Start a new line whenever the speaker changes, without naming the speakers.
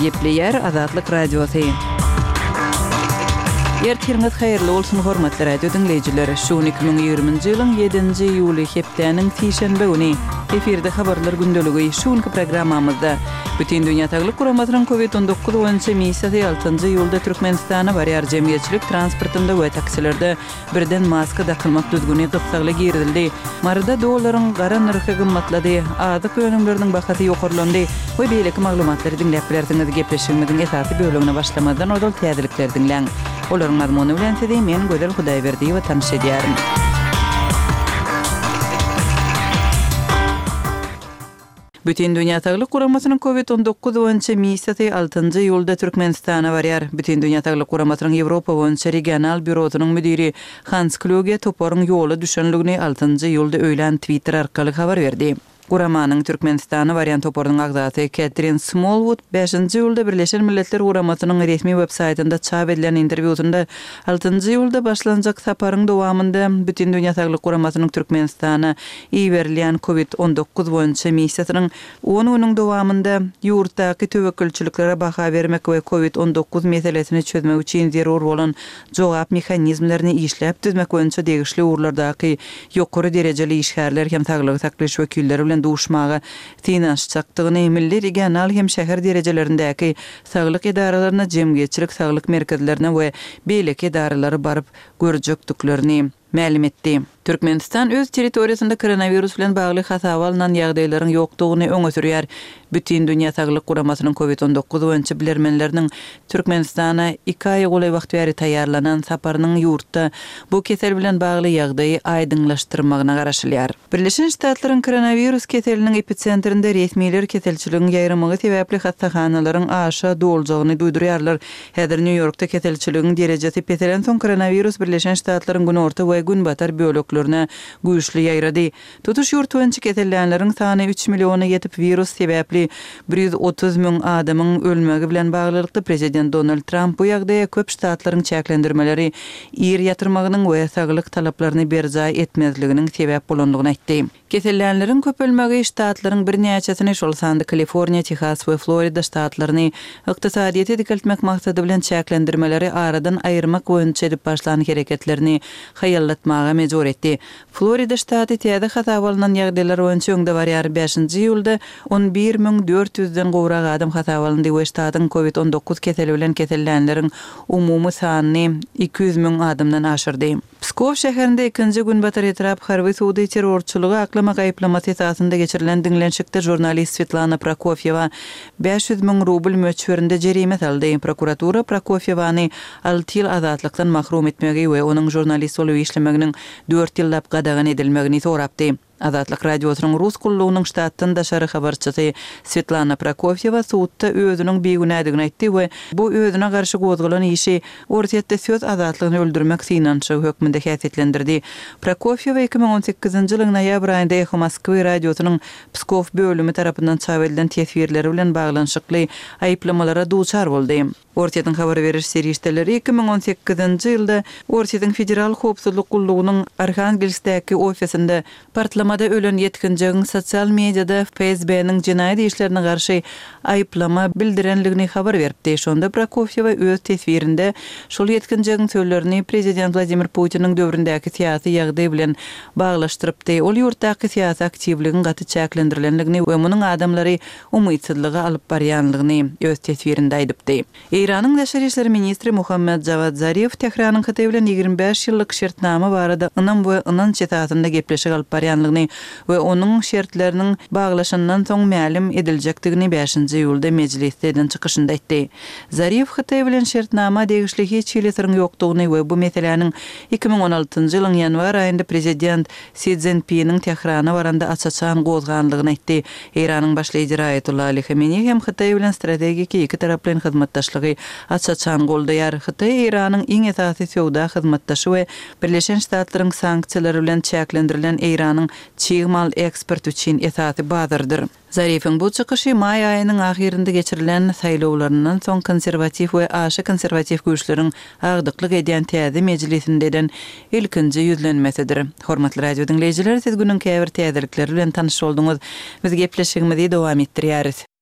Gepleyer Azatlyk Radiosu. Ertirňiz haýyrly bolsun hormatly radio dinleýijileri. Şu 2020-nji ýylyň 7-nji ýuly hepdeniň sişenbe güni efirde habarlar gündöligi şuňky programmamyzda bütün dünýä taýlyk guramatynyň COVID-19 boýunça miýsady 6-njy ýylda Türkmenistana barýar jemgyýetçilik transportynda we taksilerde birden maska takylmak düzgüni gysgaly girildi. Marada dollaryň gara narhy gymmatlady, azyk önümleriniň bahasy ýokarlandy. Bu beýleki maglumatlary dinläp bilersiňiz. Gepleşigimiziň esasy bölümine başlamadan odal täzelikler dinleň. Olaryň mazmuny bilen sizi men Gözel Hudaýberdiýewa tanış edýärim. Bütün dünýä taýlyk guramatynyň COVID-19 boýunça miýsady 6-njy ýylda Türkmenistana barýar. Bütün dünýä taýlyk guramatynyň Ýewropa boýunça regional bürosynyň müdiri Hans Kluge toparyň ýoly düşenligini 6-njy ýylda öýlen Twitter arkaly habar berdi. Guramanyň Türkmenistana barýan toparynyň agzasy Catherine Smallwood 5-nji ýylda Birleşen Milletler Guramatynyň resmi web-saýtynda çap edilen interwýusynda 6-njy ýylda başlanjak saparyň dowamında bütün dünýä taýlyk guramatynyň Türkmenistana iýerilen COVID-19 boýunça miýsatynyň 10 güniň dowamında ýurtdaky töwekkelçiliklere baha bermek we COVID-19 meselesini çözmek üçin zerur bolan jogap mexanizmlaryny işläp düzmek boýunça degişli urlardaky ýokary derejeli işgärler hem saglyk saklaş wekilleri bilen duşmaga tinaşçakdygyny milli regional hem şäher derejelerindäki saglyk idaralaryna jemgyýetçilik saglyk merkezlerine we beýleki idaralary barıp görjekdiklerini ma'lum etdi. Türkmenistan öz territoriýasynda koronavirus bilen bagly hasawalnan ýagdaýlaryň ýokdugyny öňe sürýär. Bütün dünýä taýlyk guramatynyň COVID-19 boýunça bilermenleriniň Türkmenistana 2 aý goly wagt bäri taýýarlanan saparynyň ýurtda bu kesel bilen bagly ýagdaýy aýdyňlaşdyrmagyna garaşylýar. Birleşen Ştatlaryň koronavirus keseliniň epicentrinde resmiler keselçiligiň ýaýrymygy sebäpli hastahanalaryň aşa doljagyny duýdurýarlar. Häzir New Yorkda keselçiligiň derejesi peselen soň koronavirus Birleşen Ştatlaryň gün orta we gün batar biologlaryna güýçli ýaýrady. Tutuş ýurt boýunça kesellänleriň sany 3 miliona ýetip virus sebäpli 130 000 adamyň ölmegi bilen baglylykda prezident Donald Trump bu ýagdaýa köp ştatlaryň çäklendirmeleri ýer ýatyrmagynyň we saglyk talaplaryny berjaý etmezliginiň sebäp bolandygyny aýtdy. Kesellänleriň köp ölmegi ştatlaryň bir näçesini şol sandy Kaliforniýa, Texas we Florida ştatlaryny ykdysadyýety dikeltmek maksady bilen çäklendirmeleri aradan aýyrmak boýunça edip başlanan hereketlerini haýallatmaga mejbur etdi. Florida ştaty täze hasawalanan ýagdaýlar boýunça öňde barýar 5-nji ýylda 11.400-den gowrak adam hasawalandy we ştatyň COVID-19 keseli bilen kesellänleriň umumy sanyny 200 000 adamdan aşyrdy. Pskov şäherinde 2-nji gün batar etrap harby suwdy terrorçylygy aklamak aýplamasy esasında geçirilen dinlenşikde jurnalist Svetlana Prokofyeva 500 000 rubl möçberinde jerime saldy. Prokuratura Prokofyewany 6 ýyl azatlykdan mahrum etmegi we onuň jurnalist bolup işlemeginiň 4 ýyllap gadagan edilmegini sorapdy. Azatlyk radiosynyň rus kullugynyň ştatdan daşary habarçysy Svetlana Prokofyeva suwtda özüniň beýgünädigini aýtdy we bu özüne garşy gozgulan işi ortatda söz azatlygyny öldürmek synançy hökmünde häsiýetlendirdi. Prokofyeva 2018-nji ýylyň noýabr aýynda Echo Moskwy radiosynyň Pskov bölümi tarapyndan çap edilen tesbirleri bilen baglanşykly aýplamalara duçar boldy. Ortatyň habar beriş serişdeleri 2018-nji ýylda Ortatyň federal howpsuzlyk gullugynyň Arhangelskdäki ofisinde partlamada ölen ýetkinjiň sosial mediada FSB-niň jinaýat işlerine garşy aýplama bildirenligini habar berdi. Şonda Prokofyeva öz tesbirinde şol ýetkinjiň sözlerini prezident Vladimir Putiniň döwründäki syýasy ýagdaý bilen baglaşdyrypdy. Ol ýurtdaky syýasy aktivligiň gaty çäklendirilendligini we munyň adamlary umytsyzlygy alyp barýanlygyny öz tesbirinde aýdypdy. İran'ın Daşary işleri ministri Muhammed Javad Zarif Tehranyň Hytaý bilen 25 ýyllyk şertnama barada ynam we ynyn çetatynda gepleşik alyp barýanlygyny we onuň şertleriniň baglaşandan soň ma'lum ediljekdigini 5-nji ýylda mejlisden çykyşynda aýtdy. Zarif Hytaý bilen şertnama degişli hiç ýylysyň ýokdugyny we bu meseleniň 2016-njy ýylyň ýanwar aýynda prezident Xi Jinping'in Tehrana baranda açaçan gozganlygyny aýtdy. İran'yň başlyjy Ayatollah Ali Khamenei hem Hytaý bilen strategik iki taraply hyzmatdaşlygy açaçan goldaýar. Hytaý Iranyň iň esasy sowda hyzmatdaşy we Birleşen Ştatlaryň sanksiýalary bilen çäklendirilen Iranyň çyýmal eksport üçin esasy bazardyr. Zarifin bu çykyşy may aýynyň ahirinde geçirilen saýlawlaryndan soň konservativ we aşy konservativ güýçleriň agdyklyk edýän täze mejlisinden ilkinji ýüzlenmesidir. Hormatly radio dinleýijiler, siz günüň käbir täzelikleri bilen tanyş bolduňyz. Biz gepleşigimizi dowam etdirýäris.